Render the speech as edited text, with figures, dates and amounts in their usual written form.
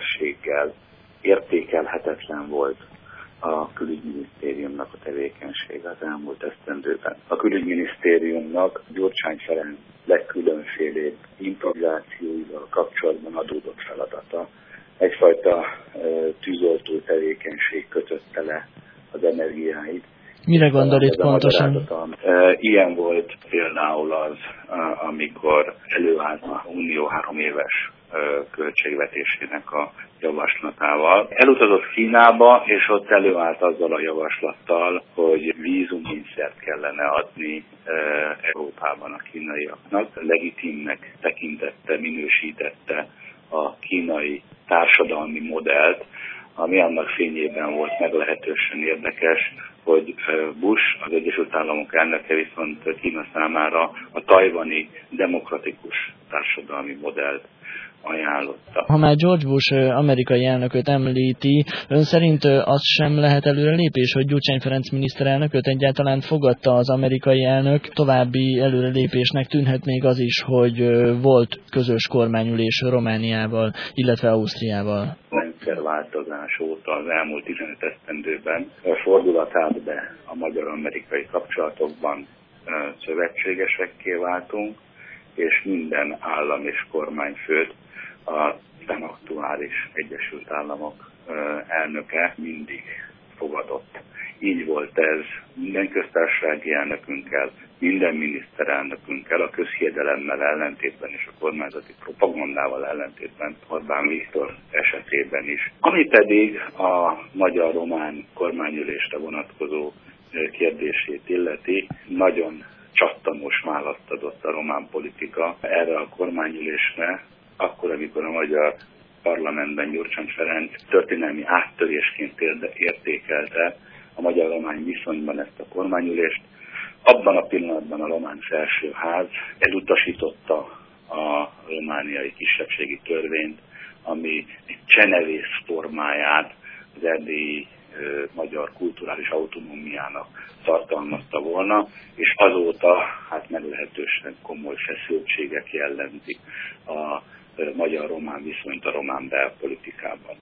teljességgel értékelhetetlen volt a külügyminisztériumnak a tevékenysége az elmúlt esztendőben. A külügyminisztériumnak Gyurcsány Ferenc legkülönfélébb improvizációival kapcsolatban adódott feladata. Egyfajta tűzoltó tevékenység kötötte le az energiáit. Mire gondol itt pontosan? Ilyen volt például az, amikor előállt a Unió 3 éves költségvetésének a javaslatával. Elutazott Kínába, és ott előállt azzal a javaslattal, hogy vízumkényszert kellene adni Európában a kínaiaknak. Legitimnek tekintette, minősítette a kínai társadalmi modellt, ami annak fényében volt meglehetősen érdekes, hogy Bush, az Egyesült Államok elnöke viszont Kína számára a tajvani demokratikus társadalmi modellt ajánlotta. Ha már George Bush amerikai elnököt említi, ön szerint az sem lehet előrelépés, hogy Gyurcsány Ferenc miniszterelnököt egyáltalán fogadta az amerikai elnök? További előrelépésnek tűnhet még az is, hogy volt közös kormányülés Romániával, illetve Ausztriával. Rendszerváltozás óta az elmúlt 15 esztendőben fordulat állt be a magyar-amerikai kapcsolatokban, szövetségesekké váltunk, és minden állam és kormányfőt a aktuális Egyesült Államok elnöke mindig fogadott. Így volt ez minden köztársasági elnökünkkel, minden miniszterelnökünkkel, a közhiedelemmel ellentétben és a kormányzati propagandával ellentétben Orbán Viktor esetében is. Ami pedig a magyar-román kormányülésre vonatkozó kérdését illeti, nagyon csattanós választ adott a román politika erre a kormányülésre, akkor, amikor a magyar parlamentben Gyurcsány Ferenc történelmi áttörésként értékelte a magyar-román viszonyban ezt a kormányülést. Abban a pillanatban a román felsőház elutasította a romániai kisebbségi törvényt, ami egy csenevész formáját az erdélyi magyar kulturális autonómiának tartalmazta volna, és azóta meglehetősen komoly feszültségek jellemzik a magyar-román viszonyt a román belpolitikában.